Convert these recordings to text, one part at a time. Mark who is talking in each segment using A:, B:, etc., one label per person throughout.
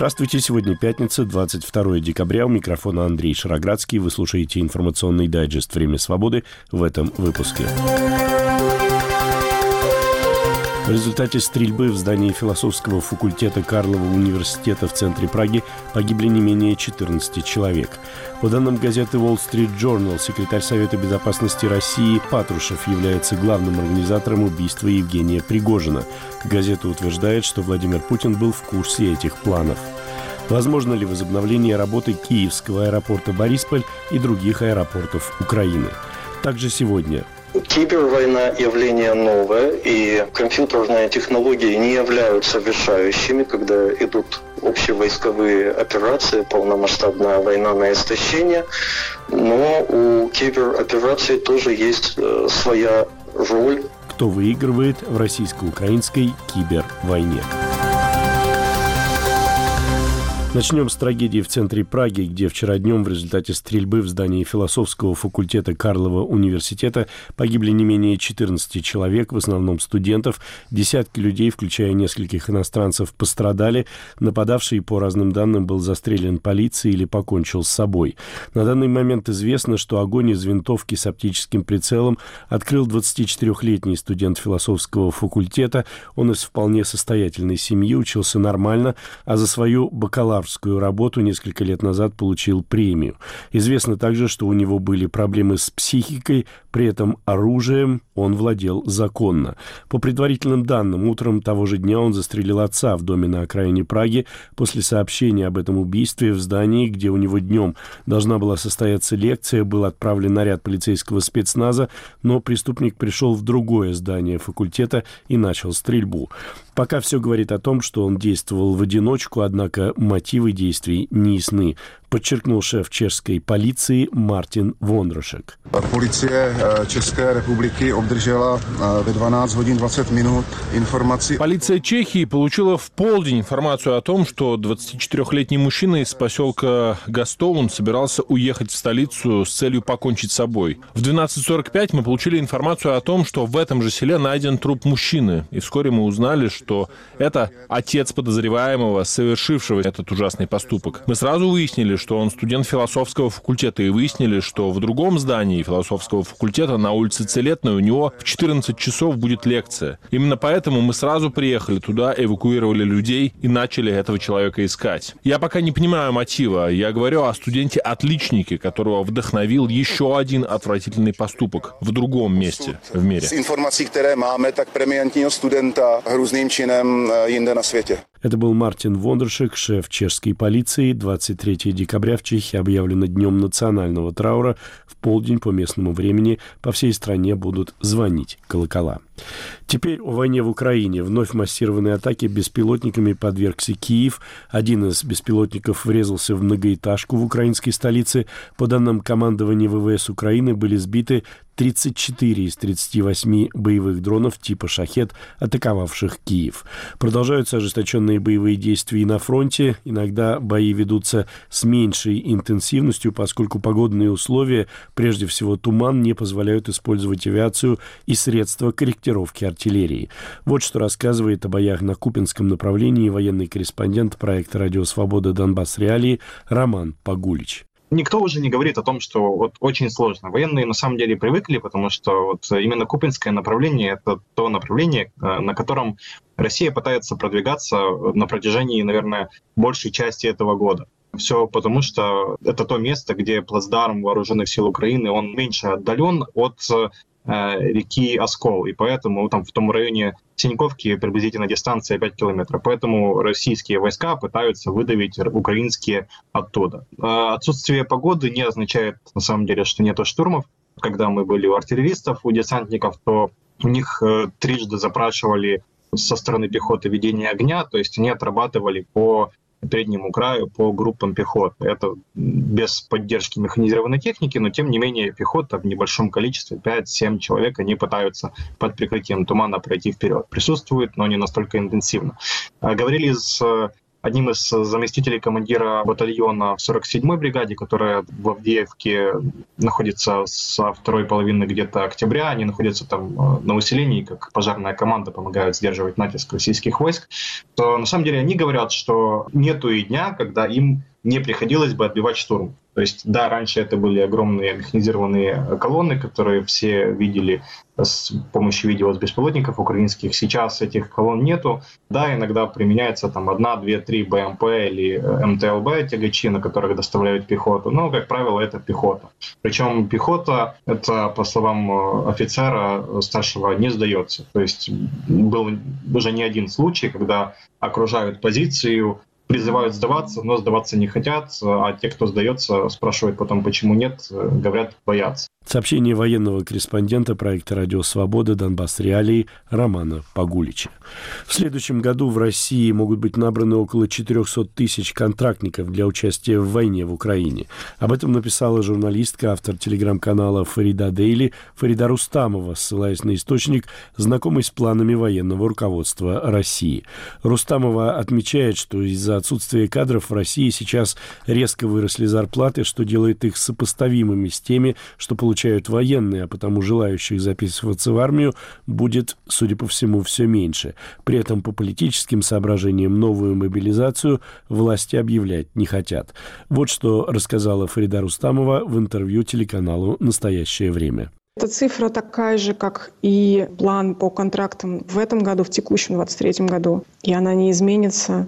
A: Здравствуйте, сегодня пятница, 22 декабря. У микрофона Андрей Шароградский. Вы слушаете информационный дайджест «Время свободы» в этом выпуске. В результате стрельбы в здании философского факультета Карлова университета в центре Праги погибли не менее 14 человек. По данным газеты Wall Street Journal, секретарь Совета безопасности России Патрушев является главным организатором убийства Евгения Пригожина. Газета утверждает, что Владимир Путин был в курсе этих планов. Возможно ли возобновление работы Киевского аэропорта Борисполь и других аэропортов Украины? Также сегодня...
B: Кибервойна – явление новое, и компьютерные технологии не являются решающими, когда идут общевойсковые операции, полномасштабная война на истощение. Но у киберопераций тоже есть своя роль.
A: Кто выигрывает в российско-украинской кибервойне? Начнем с трагедии в центре Праги, где вчера днем в результате стрельбы в здании философского факультета Карлова университета погибли не менее 14 человек, в основном студентов. Десятки людей, включая нескольких иностранцев, пострадали. Нападавший, по разным данным, был застрелен полицией или покончил с собой. На данный момент известно, что огонь из винтовки с оптическим прицелом открыл 24-летний студент философского факультета. Он из вполне состоятельной семьи, учился нормально, а за свою бакалаврскую работу несколько лет назад получил премию. Известно также, что у него были проблемы с психикой, при этом оружием он владел законно. По предварительным данным, утром того же дня он застрелил отца в доме на окраине Праги. После сообщения об этом убийстве в здании, где у него днем должна была состояться лекция, был отправлен наряд полицейского спецназа, но преступник пришел в другое здание факультета и начал стрельбу. Пока все говорит о том, что он действовал в одиночку, однако мотивы действий не ясны, подчеркнул шеф чешской полиции Martin Vondrašek.
C: Полиция České republiky obdržela ve 12 hodin 20 minut информации.
D: Полиция Чехии получила в полдень информацию о том, что 24-летний мужчина из поселка Гастовун собирался уехать в столицу с целью покончить с собой. В 12:45 мы получили информацию о том, что в этом же селе найден труп мужчины. И вскоре мы узнали, что это отец подозреваемого, совершившего этот ужасный поступок. Мы сразу выяснили, что он студент философского факультета, и выяснили, что в другом здании философского факультета на улице Целетной у него в 14 часов будет лекция. Именно поэтому мы сразу приехали туда, эвакуировали людей и начали этого человека искать. Я пока не понимаю мотива. Я говорю о студенте-отличнике, которого вдохновил еще один отвратительный поступок в другом месте в мире.
C: С информацией, которые máme, так премиантního студента hrůzným činem jinde na světě.
A: Это был Мартин Вондрашек, шеф чешской полиции. 23 декабря в Чехии объявлено днем национального траура. В полдень по местному времени по всей стране будут звонить колокола. Теперь о войне в Украине. Вновь массированной атаке беспилотниками подвергся Киев. Один из беспилотников врезался в многоэтажку в украинской столице. По данным командования ВВС Украины, были сбиты 34 из 38 боевых дронов типа «Шахед», атаковавших Киев. Продолжаются ожесточенные боевые действия и на фронте. Иногда бои ведутся с меньшей интенсивностью, поскольку погодные условия, прежде всего туман, не позволяют использовать авиацию и средства корректировки артиллерии. Вот что рассказывает о боях на Купинском направлении военный корреспондент проекта «Радио Свобода. Донбасс. Реалии» Роман Погулич.
E: Никто уже не говорит о том, что вот очень сложно. Военные на самом деле привыкли, потому что вот именно Купинское направление — это то направление, на котором Россия пытается продвигаться на протяжении, наверное, большей части этого года. Все потому, что это то место, где плацдарм вооруженных сил Украины, он меньше отдален от реки Оскол, и поэтому там в том районе Синьковки приблизительно дистанция 5 километров. Поэтому российские войска пытаются выдавить украинские оттуда. Отсутствие погоды не означает на самом деле, что нету штурмов. Когда мы были у артиллеристов, у десантников, то у них трижды запрашивали со стороны пехоты ведение огня, то есть они отрабатывали по переднему краю по группам пехоты. Это без поддержки механизированной техники, но тем не менее пехота в небольшом количестве, 5-7 человек, они пытаются под прикрытием тумана пройти вперед. Присутствует, но не настолько интенсивно. Говорили с одним из заместителей командира батальона в 47-й бригаде, которая в Авдеевке находится со второй половины где-то октября. Они находятся там на усилении, как пожарная команда, помогают сдерживать натиск российских войск. То на самом деле они говорят, что нету и дня, когда им не приходилось бы отбивать штурм. То есть, да, раньше это были огромные механизированные колонны, которые все видели с помощью видео с беспилотников украинских. Сейчас этих колонн нету. Да, иногда применяется там 1, 2, 3 БМП или МТЛБ тягачи, на которых доставляют пехоту. Но, как правило, это пехота. Причем пехота, это, по словам офицера старшего, не сдается. То есть был уже не один случай, когда окружают позицию, призывают сдаваться, но сдаваться не хотят, а те, кто сдается, спрашивают потом, почему нет, говорят, боятся.
A: Сообщение военного корреспондента проекта «Радио Свобода. Донбасс. Реалии» Романа Погулича. В следующем году в России могут быть набраны около 400 тысяч контрактников для участия в войне в Украине. Об этом написала журналистка, автор телеграм-канала «Фарида Дейли» Фарида Рустамова, ссылаясь на источник, знакомый с планами военного руководства России. Рустамова отмечает, что из-за отсутствия кадров в России сейчас резко выросли зарплаты, что делает их сопоставимыми с теми, что получают военные, а потому желающих записываться в армию будет, судя по всему, все меньше. При этом по политическим соображениям новую мобилизацию власти объявлять не хотят. Вот что рассказала Фарида Рустамова в интервью телеканалу «Настоящее время».
F: Эта цифра такая же, как и план по контрактам в этом году, в текущем 2023 году, и она не изменится.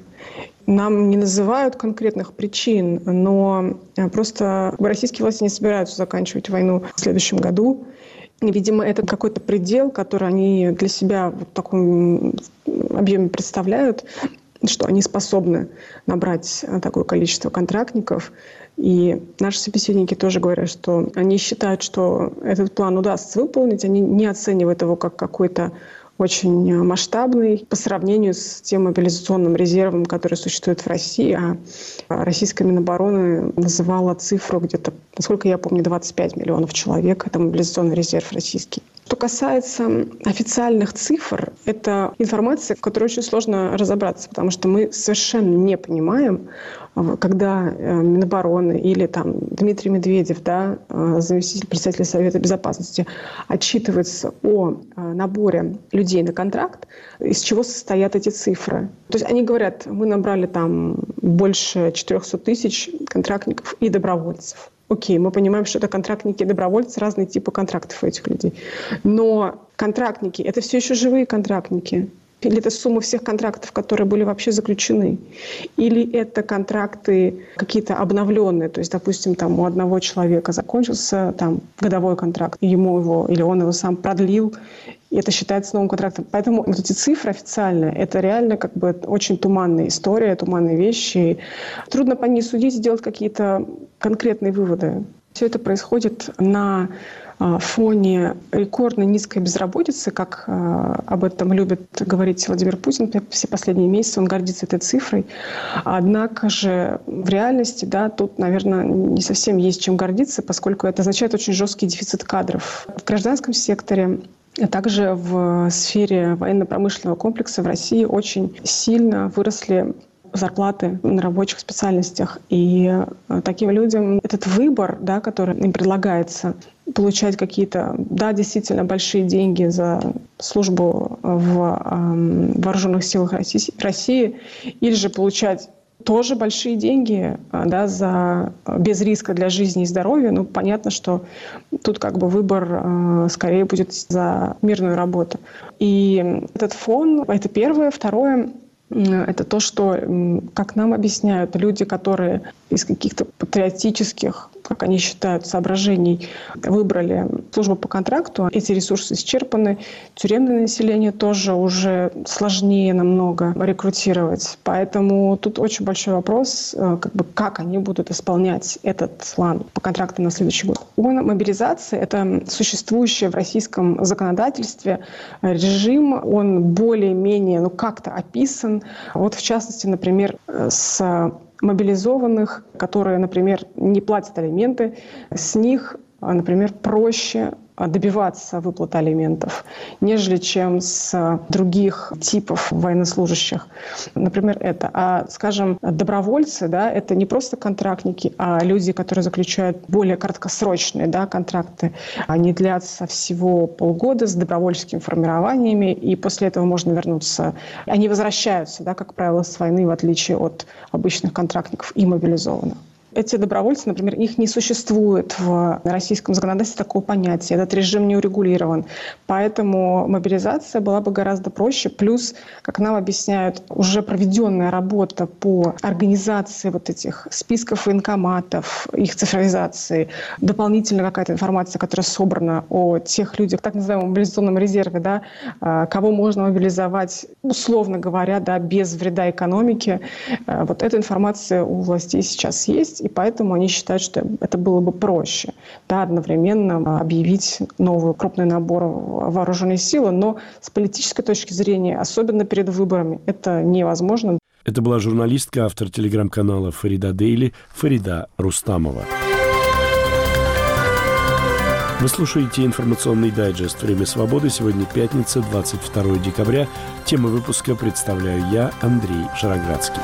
F: Нам не называют конкретных причин, но просто российские власти не собираются заканчивать войну в следующем году. И, видимо, это какой-то предел, который они для себя в таком объеме представляют, что они способны набрать такое количество контрактников. И наши собеседники тоже говорят, что они считают, что этот план удастся выполнить. Они не оценивают его как какой-то очень масштабный по сравнению с тем мобилизационным резервом, который существует в России. А российская Минобороны называла цифру где-то, насколько я помню, 25 миллионов человек. Это мобилизационный резерв российский. Что касается официальных цифр, это информация, в которой очень сложно разобраться, потому что мы совершенно не понимаем, когда Минобороны или там Дмитрий Медведев, да, заместитель председателя Совета Безопасности, отчитывается о наборе людей на контракт, из чего состоят эти цифры. То есть они говорят, мы набрали там больше 400 тысяч контрактников и добровольцев. Окей, мы понимаем, что это контрактники и добровольцы, разные типы контрактов у этих людей. Но контрактники – это все еще живые контрактники. Или это сумма всех контрактов, которые были вообще заключены? Или это контракты какие-то обновленные? То есть, допустим, там у одного человека закончился там годовой контракт, и ему его, или он его сам продлил, и это считается новым контрактом. Поэтому вот эти цифры официальные, это реально как бы очень туманная история, туманные вещи. Трудно по ней судить и делать какие-то конкретные выводы. Все это происходит на фоне рекордно низкой безработицы, как об этом любит говорить Владимир Путин все последние месяцы, он гордится этой цифрой. Однако же в реальности, да, тут, наверное, не совсем есть чем гордиться, поскольку это означает очень жесткий дефицит кадров в гражданском секторе. А также в сфере военно-промышленного комплекса в России очень сильно выросли зарплаты на рабочих специальностях. И таким людям этот выбор, да, который им предлагается, получать какие-то, да, действительно большие деньги за службу в вооруженных силах России, или же получать тоже большие деньги, да, без риска для жизни и здоровья. Ну, понятно, что тут как бы выбор скорее будет за мирную работу. И этот фон — это первое. Второе — это то, что, как нам объясняют, люди, которые из каких-то патриотических, как они считают, соображений выбрали службу по контракту, эти ресурсы исчерпаны. Тюремное население тоже уже сложнее намного рекрутировать. Поэтому тут очень большой вопрос, как они будут исполнять этот план по контракту на следующий год. Мобилизация — это существующий в российском законодательстве режим. Он более-менее как-то описан. Вот в частности, например, с мобилизованных, которые, например, не платят алименты, с них, например, проще добиваться выплаты алиментов, нежели чем с других типов военнослужащих. Например, это. А, скажем, добровольцы, да, это не просто контрактники, а люди, которые заключают более краткосрочные, да, контракты. Они длятся всего полгода с добровольческими формированиями, и после этого можно вернуться. Они возвращаются, да, как правило, с войны, в отличие от обычных контрактников и мобилизованных. Эти добровольцы, например, их не существует в российском законодательстве такого понятия. Этот режим не урегулирован. Поэтому мобилизация была бы гораздо проще. Плюс, как нам объясняют, уже проведенная работа по организации вот этих списков военкоматов, их цифровизации, дополнительно какая-то информация, которая собрана о тех людях, так называемом мобилизационном резерве, да, кого можно мобилизовать, условно говоря, да, без вреда экономике. Вот эта информация у властей сейчас есть. И поэтому они считают, что это было бы проще, да, одновременно объявить новый крупный набор вооруженной силы. Но с политической точки зрения, особенно перед выборами, это невозможно.
A: Это была журналистка, автор телеграм-канала «Фарида Дейли» Фарида Рустамова. Вы слушаете информационный дайджест «Время свободы». Сегодня пятница, 22 декабря. Тему выпуска представляю я, Андрей Шароградский.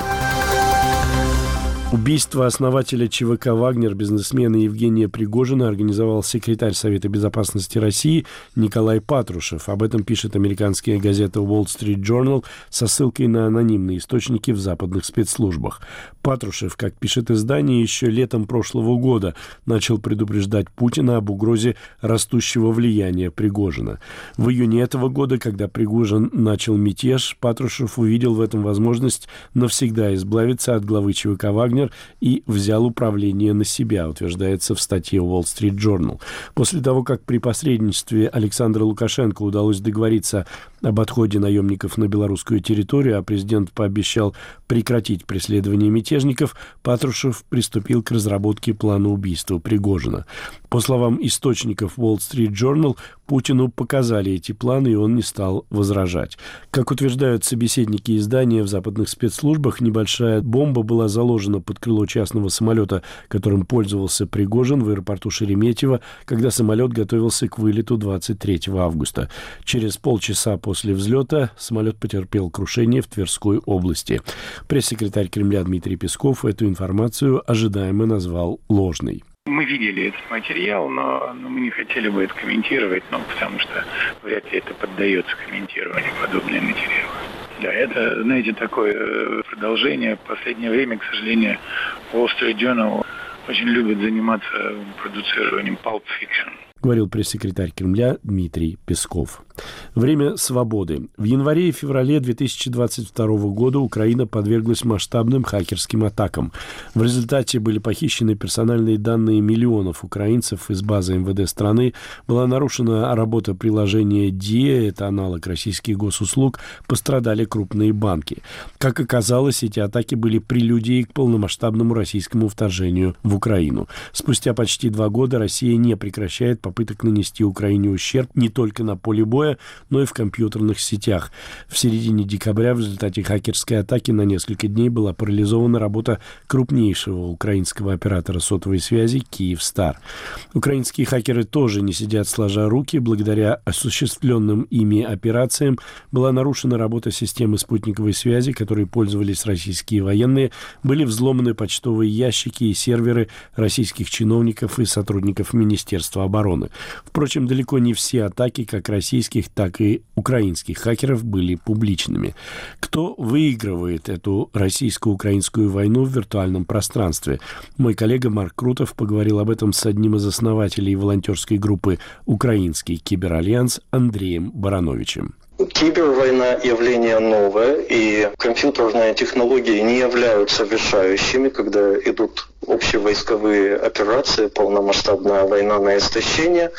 A: Убийство основателя ЧВК «Вагнер», бизнесмена Евгения Пригожина, организовал секретарь Совета безопасности России Николай Патрушев. Об этом пишет американская газета Wall Street Journal со ссылкой на анонимные источники в западных спецслужбах. Патрушев, как пишет издание, еще летом прошлого года начал предупреждать Путина об угрозе растущего влияния Пригожина. В июне этого года, когда Пригожин начал мятеж, Патрушев увидел в этом возможность навсегда избавиться от главы ЧВК «Вагнер» и взял управление на себя, утверждается в статье Wall Street Journal. После того, как при посредничестве Александра Лукашенко удалось договориться об отходе наемников на белорусскую территорию, а президент пообещал прекратить преследование мятежников, Патрушев приступил к разработке плана убийства Пригожина. По словам источников Wall Street Journal, Путину показали эти планы, и он не стал возражать. Как утверждают собеседники издания, в западных спецслужбах небольшая бомба была заложена под крыло частного самолета, которым пользовался Пригожин в аэропорту Шереметьево, когда самолет готовился к вылету 23 августа. Через полчаса после взлета самолет потерпел крушение в Тверской области. Пресс-секретарь Кремля Дмитрий Песков эту информацию ожидаемо назвал ложной.
G: Мы видели этот материал, но мы не хотели бы это комментировать, потому что вряд ли это поддается комментированию, подобные материалы. Да, это, знаете, такое продолжение. В последнее время, к сожалению, Wall Street Journal очень любит заниматься продуцированием Pulp Fiction.
A: Говорил пресс-секретарь Кремля Дмитрий Песков. Время свободы. В январе и феврале 2022 года Украина подверглась масштабным хакерским атакам. В результате были похищены персональные данные миллионов украинцев из базы МВД страны, была нарушена работа приложения ДИА, это аналог российских госуслуг, пострадали крупные банки. Как оказалось, эти атаки были прелюдией к полномасштабному российскому вторжению в Украину. Спустя почти 2 года Россия не прекращает попыток нанести Украине ущерб не только на поле боя, но и в компьютерных сетях. В середине декабря в результате хакерской атаки на несколько дней была парализована работа крупнейшего украинского оператора сотовой связи «Киевстар». Украинские хакеры тоже не сидят сложа руки. Благодаря осуществленным ими операциям была нарушена работа системы спутниковой связи, которой пользовались российские военные, были взломаны почтовые ящики и серверы российских чиновников и сотрудников Министерства обороны. Впрочем, далеко не все атаки, как российских, так и украинских хакеров, были публичными. Кто выигрывает эту российско-украинскую войну в виртуальном пространстве? Мой коллега Марк Крутов поговорил об этом с одним из основателей волонтерской группы «Украинский киберальянс» Андреем Барановичем.
B: Кибервойна – явление новое, и компьютерные технологии не являются решающими, когда идут общевойсковые операции, полномасштабная война на истощение.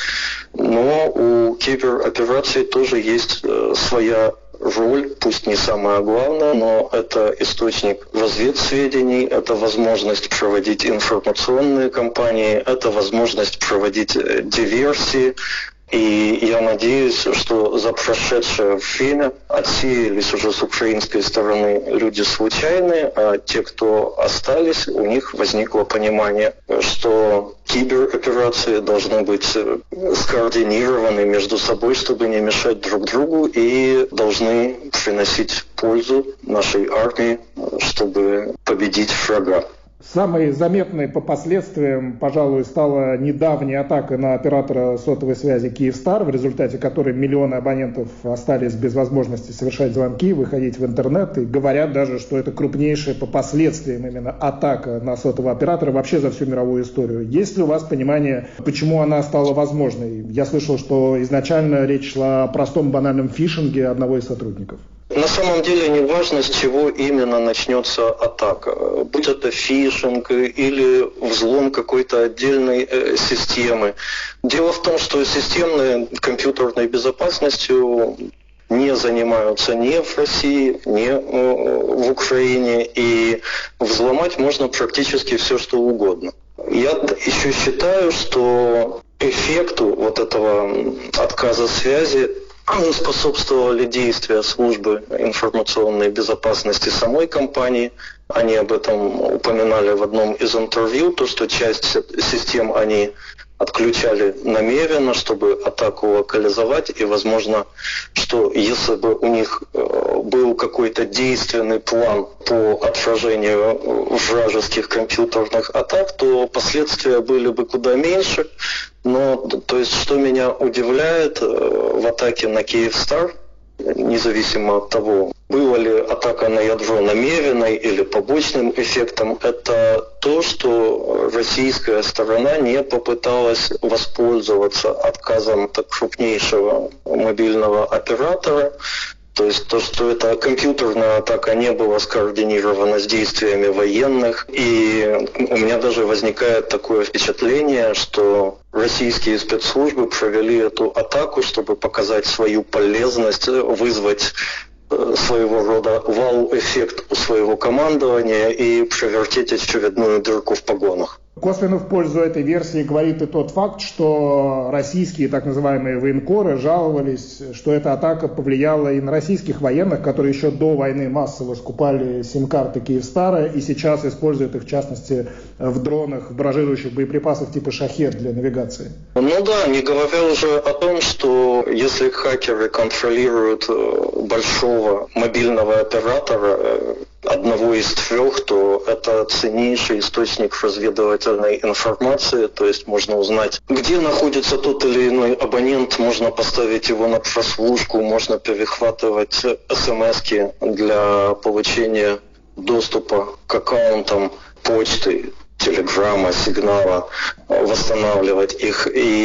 B: Но у киберопераций тоже есть своя роль, пусть не самая главная, но это источник разведсведений, это возможность проводить информационные кампании, это возможность проводить диверсии, И я надеюсь, что за прошедшее время отсеялись уже с украинской стороны люди случайные, а те, кто остались, у них возникло понимание, что кибероперации должны быть скоординированы между собой, чтобы не мешать друг другу, и должны приносить пользу нашей армии, чтобы победить врага.
H: Самой заметной по последствиям, пожалуй, стала недавняя атака на оператора сотовой связи «Киевстар», в результате которой миллионы абонентов остались без возможности совершать звонки, выходить в интернет. И говорят даже, что это крупнейшая по последствиям именно атака на сотового оператора вообще за всю мировую историю. Есть ли у вас понимание, почему она стала возможной? Я слышал, что изначально речь шла о простом банальном фишинге одного из сотрудников.
B: На самом деле не важно, с чего именно начнется атака. Будь это фишинг или взлом какой-то отдельной системы. Дело в том, что системной компьютерной безопасностью не занимаются ни в России, ни в Украине. И взломать можно практически все, что угодно. Я еще считаю, что эффекту вот этого отказа связи способствовали действия службы информационной безопасности самой компании. Они об этом упоминали в одном из интервью, то, что часть систем они отключали намеренно, чтобы атаку локализовать. И возможно, что если бы у них был какой-то действенный план по отражению вражеских компьютерных атак, то последствия были бы куда меньше. Но, то есть, что меня удивляет в атаке на «Киевстар», независимо от того, была ли атака на ядро намеренной или побочным эффектом, это то, что российская сторона не попыталась воспользоваться отказом так крупнейшего мобильного оператора. То есть то, что эта компьютерная атака не была скоординирована с действиями военных. И у меня даже возникает такое впечатление, что российские спецслужбы провели эту атаку, чтобы показать свою полезность, вызвать своего рода вау-эффект у своего командования и превратить очередную дырку в погонах.
H: Косвенно в пользу этой версии говорит и тот факт, что российские так называемые военкоры жаловались, что эта атака повлияла и на российских военных, которые еще до войны массово скупали сим-карты «Киевстара» и сейчас используют их, в частности, в дронах, в баражирующих боеприпасах типа «Шахед» для навигации.
B: Ну да, не говоря уже о том, что если хакеры контролируют большого мобильного оператора, одного из трех, то это ценнейший источник разведывательной информации, то есть можно узнать, где находится тот или иной абонент, можно поставить его на прослушку, можно перехватывать смс-ки для получения доступа к аккаунтам почты, телеграмма, сигнала, восстанавливать их.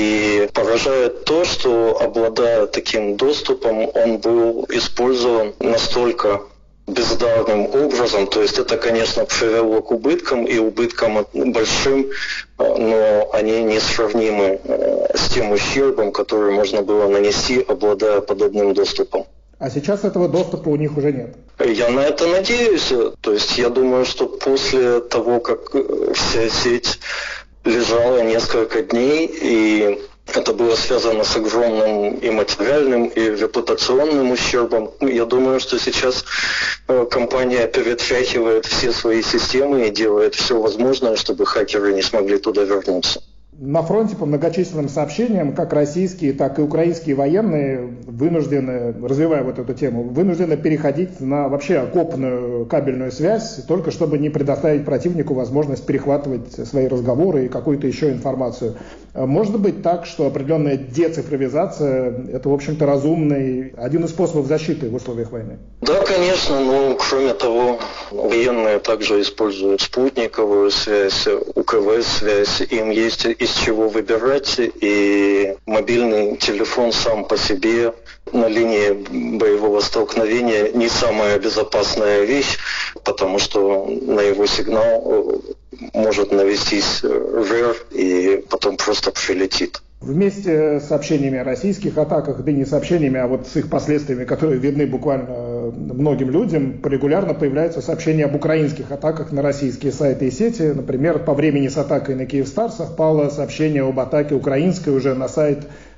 B: И поражает то, что, обладая таким доступом, он был использован настолько бездарным образом. То есть это, конечно, привело к убыткам, и убыткам большим, но они несравнимы с тем ущербом, который можно было нанести, обладая подобным доступом.
H: А сейчас этого доступа у них уже нет?
B: Я на это надеюсь. То есть я думаю, что после того, как вся сеть лежала несколько дней, и это было связано с огромным и материальным, и репутационным ущербом, я думаю, что сейчас компания перетряхивает все свои системы и делает все возможное, чтобы хакеры не смогли туда вернуться.
H: На фронте по многочисленным сообщениям, как российские, так и украинские военные вынуждены, развивая вот эту тему, вынуждены переходить на вообще окопную кабельную связь, только чтобы не предоставить противнику возможность перехватывать свои разговоры и какую-то еще информацию. Может быть так, что определенная децифровизация – это, в общем-то, разумный, один из способов защиты в условиях войны?
B: Да, конечно, но кроме того, военные также используют спутниковую связь, УКВ-связь, им есть из чего выбирать, и мобильный телефон сам по себе на линии боевого столкновения не самая безопасная вещь, потому что на его сигнал может навестись РЭР и потом просто прилетит.
H: Вместе с сообщениями о российских атаках, да и не сообщениями, а вот с их последствиями, которые видны буквально многим людям, регулярно появляются сообщения об украинских атаках на российские сайты и сети. Например, по времени с атакой на Киевстар совпало сообщение об атаке украинской уже на сайт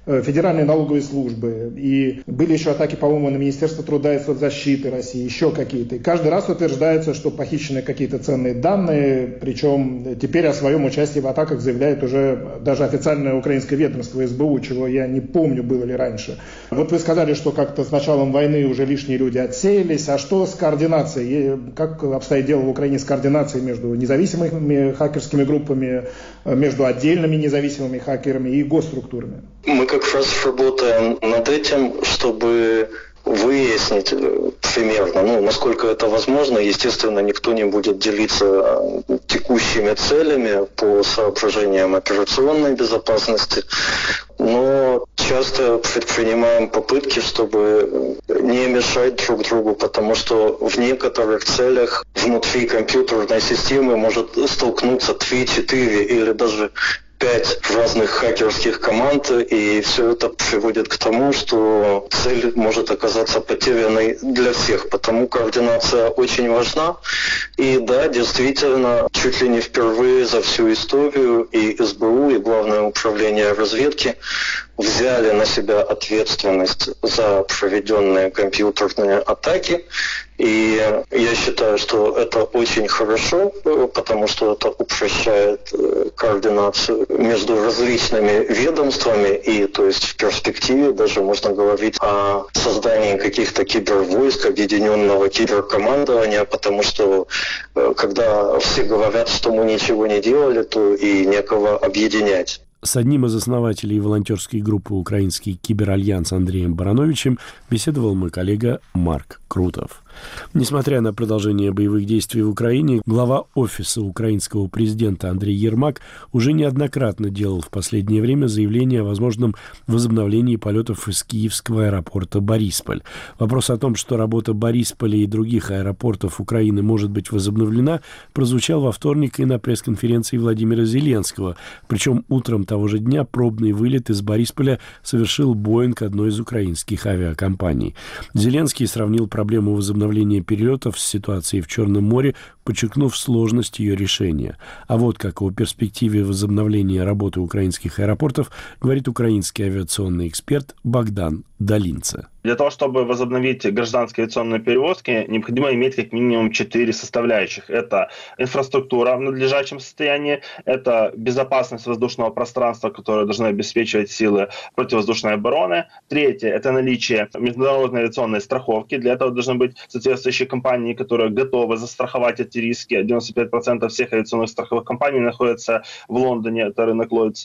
H: Федеральной налоговой службы. И были еще атаки, по-моему, на Министерство труда и соцзащиты России, еще какие-то. И каждый раз утверждается, что похищены какие-то ценные данные, причем теперь о своем участии в атаках заявляет уже даже официальное украинское ведомство СБУ, чего я не помню, было ли раньше. Вот вы сказали, что как-то с началом войны уже лишние люди отсеялись. А что с координацией? Как обстоит дело в Украине с координацией между независимыми хакерскими группами, между отдельными независимыми хакерами и госструктурами?
B: Мы как раз работаем над этим, чтобы выяснить примерно, насколько это возможно. Естественно, никто не будет делиться текущими целями по соображениям операционной безопасности, но часто предпринимаем попытки, чтобы не мешать друг другу, потому что в некоторых целях внутри компьютерной системы может столкнуться 3, 4 или даже 5 разных хакерских команд, и все это приводит к тому, что цель может оказаться потерянной для всех. Потому координация очень важна. И да, действительно, чуть ли не впервые за всю историю и СБУ, и Главное управление разведки взяли на себя ответственность за проведенные компьютерные атаки. И я считаю, что это очень хорошо, потому что это упрощает координацию между различными ведомствами, и то есть в перспективе даже можно говорить о создании каких-то кибервойск, объединенного киберкомандования, потому что когда все говорят, что мы ничего не делали, то и некого объединять.
A: С одним из основателей волонтерской группы «Украинский киберальянс» Андреем Барановичем беседовал мой коллега Марк Крутов. Несмотря на продолжение боевых действий в Украине, глава офиса украинского президента Андрей Ермак уже неоднократно делал в последнее время заявление о возможном возобновлении полетов из киевского аэропорта Борисполь. Вопрос о том, что работа Борисполя и других аэропортов Украины может быть возобновлена, прозвучал во вторник и на пресс-конференции Владимира Зеленского. Причем утром того же дня пробный вылет из Борисполя совершил Боинг одной из украинских авиакомпаний. Зеленский сравнил проблему возобновления перелетов с ситуацией в Черном море, подчеркнув сложность ее решения. А вот как о перспективе возобновления работы украинских аэропортов говорит украинский авиационный эксперт Богдан Долинце.
I: Для того, чтобы возобновить гражданские авиационные перевозки, необходимо иметь как минимум 4 составляющих. Это инфраструктура в надлежащем состоянии, это безопасность воздушного пространства, которое должны обеспечивать силы противовоздушной обороны. Третье – это наличие международной авиационной страховки. Для этого должны быть соответствующие компании, которые готовы застраховать эти риски. 95% всех авиационных страховых компаний находятся в Лондоне, это рынок Lloyd's.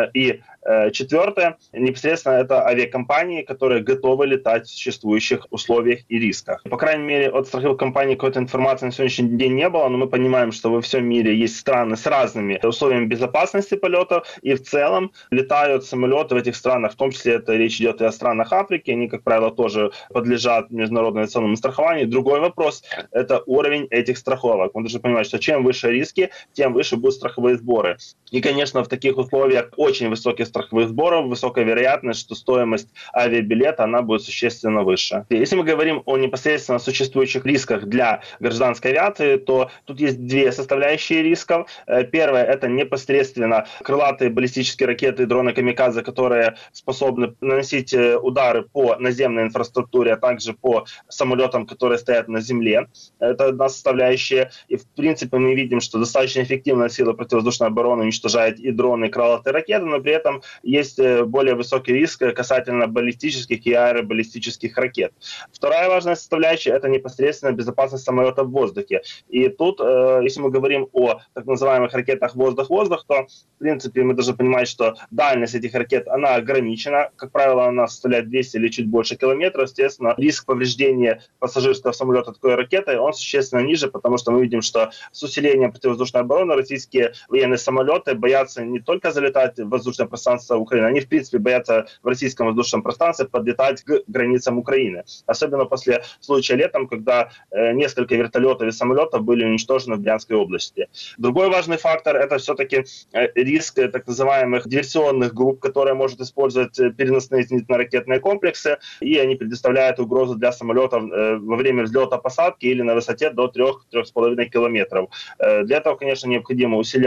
I: И четвертое, непосредственно это авиакомпании, которые готовы летать в существующих условиях и рисках. По крайней мере, от страховых компаний какой-то информации на сегодняшний день не было, но мы понимаем, что во всем мире есть страны с разными условиями безопасности полетов, и в целом летают самолеты в этих странах, в том числе это речь идет и о странах Африки, они, как правило, тоже подлежат международному авиационному страхованию. Другой вопрос – это уровень этих страховок. Мы должны понимать, что чем выше риски, тем выше будут страховые сборы. И, конечно, в таких условиях очень высокие страховых сборов, высокая вероятность, что стоимость авиабилета она будет существенно выше. Если мы говорим о непосредственно существующих рисках для гражданской авиации, то тут есть две составляющие рисков. Первое – это непосредственно крылатые баллистические ракеты и дроны камикадзе, которые способны наносить удары по наземной инфраструктуре, а также по самолетам, которые стоят на земле. Это одна составляющая. И, в принципе, мы видим, что достаточно эффективная сила противовоздушной обороны уничтожает и дроны, и крылатые ракеты, но при этом есть более высокий риск касательно баллистических и аэробаллистических ракет. Вторая важная составляющая – это непосредственно безопасность самолета в воздухе. И тут, если мы говорим о так называемых ракетах воздух-воздух, то, в принципе, мы должны понимать, что дальность этих ракет, она ограничена. Как правило, она составляет 200 или чуть больше километров. Естественно, риск повреждения пассажирского самолета такой ракетой, он существенно ниже, потому что мы видим, что с усилением противовоздушной обороны российские военные самолеты боятся не только залетать в воздушное пространство Украины, они, в принципе, боятся в российском воздушном пространстве подлетать к границам Украины. Особенно после случая летом, когда несколько вертолетов и самолетов были уничтожены в Брянской области. Другой важный фактор – это все-таки риск так называемых диверсионных групп, которые могут использовать переносные зенитно-ракетные комплексы, и они предоставляют угрозу для самолетов во время взлета-посадки или на высоте до 3-3,5 километров. Для этого, конечно, необходимо усилять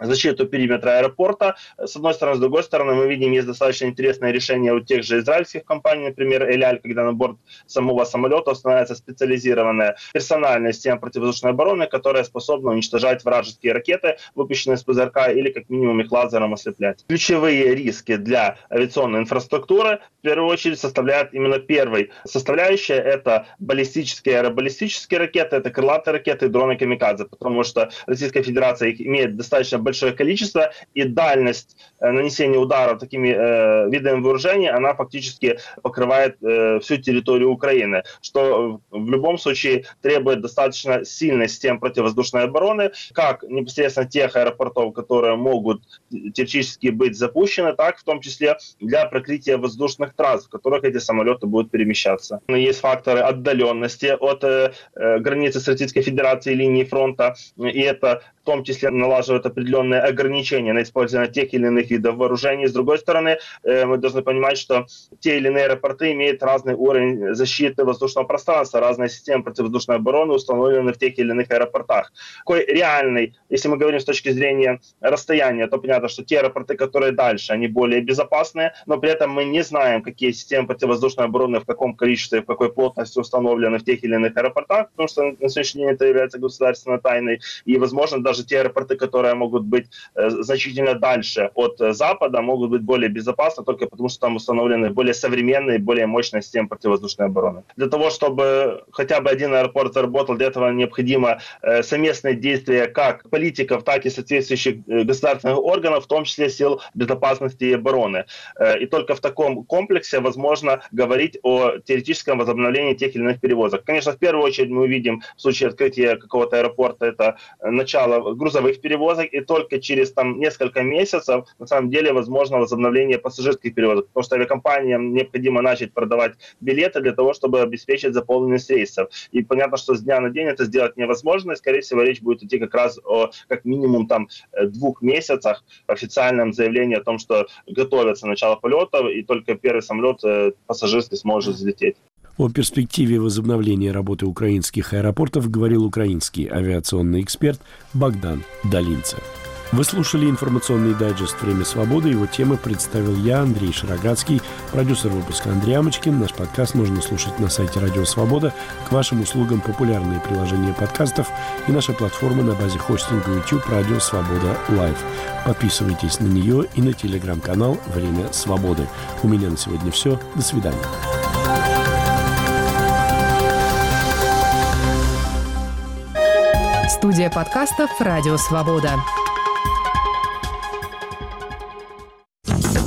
I: защиту периметра аэропорта, с одной стороны. С другой стороны, мы видим, есть достаточно интересное решение у тех же израильских компаний, например, Эль-Аль, когда на борт самого самолета устанавливается специализированная персональная система противовоздушной обороны, которая способна уничтожать вражеские ракеты, выпущенные с ПЗРК, или как минимум их лазером ослеплять. Ключевые риски для авиационной инфраструктуры в первую очередь составляют именно первой составляющая. Это баллистические и аэробаллистические ракеты, это крылатые ракеты и дроны камикадзе, потому что Российская Федерация их имеет достаточно большое количество, и дальность нанесения ударов такими видами вооружений, она фактически покрывает всю территорию Украины, что в любом случае требует достаточно сильной системы противовоздушной обороны, как непосредственно тех аэропортов, которые могут теоретически быть запущены, так в том числе для прикрытия воздушных трасс, в которых эти самолеты будут перемещаться. Есть факторы отдаленности от границы с Российской Федерацией, линии фронта, и это в том числе налаживает определенные ограничения на использование тех или иных видов вооружений. С другой стороны, мы должны понимать, что те или иные аэропорты имеют разный уровень защиты воздушного пространства, разные системы противовоздушной обороны установлены в тех или иных аэропортах. Какой реальный, если мы говорим с точки зрения расстояния, то понятно, что те аэропорты, которые дальше, они более безопасные, но при этом мы не знаем, какие системы противовоздушной обороны в каком количестве, в какой плотности установлены в тех или иных аэропортах, потому что на сегодняшний день это является государственной тайной, и, возможно, даже те аэропорты, которые могут быть значительно дальше от Запада, могут быть более безопасны только потому, что там установлены более современные, более мощные системы противовоздушной обороны. Для того, чтобы хотя бы один аэропорт заработал, для этого необходимо совместные действия как политиков, так и соответствующих государственных органов, в том числе сил безопасности и обороны. И только в таком комплексе возможно говорить о теоретическом возобновлении тех или иных перевозок. Конечно, в первую очередь мы увидим в случае открытия какого-то аэропорта это начало грузовых перевозок, и только через несколько месяцев на самом деле возможно возобновление пассажирских перевозок, потому что авиакомпаниям необходимо начать продавать билеты для того, чтобы обеспечить заполненность рейсов. И понятно, что с дня на день это сделать невозможно, и, скорее всего, речь будет идти как раз о как минимум 2 месяцах официальном заявлении о том, что готовится начало полетов, и только первый самолет пассажирский сможет взлететь.
A: О перспективе возобновления работы украинских аэропортов говорил украинский авиационный эксперт Богдан Долинце. Вы слушали информационный дайджест «Время свободы». Его темы представил я, Андрей Шарогатский, продюсер выпуска Андрей Амочкин. Наш подкаст можно слушать на сайте «Радио Свобода». К вашим услугам популярные приложения подкастов и наша платформа на базе хостинга YouTube «Радио Свобода Лайв». Подписывайтесь на нее и на телеграм-канал «Время свободы». У меня на сегодня все. До свидания.
J: Студия подкастов «Радио Свобода».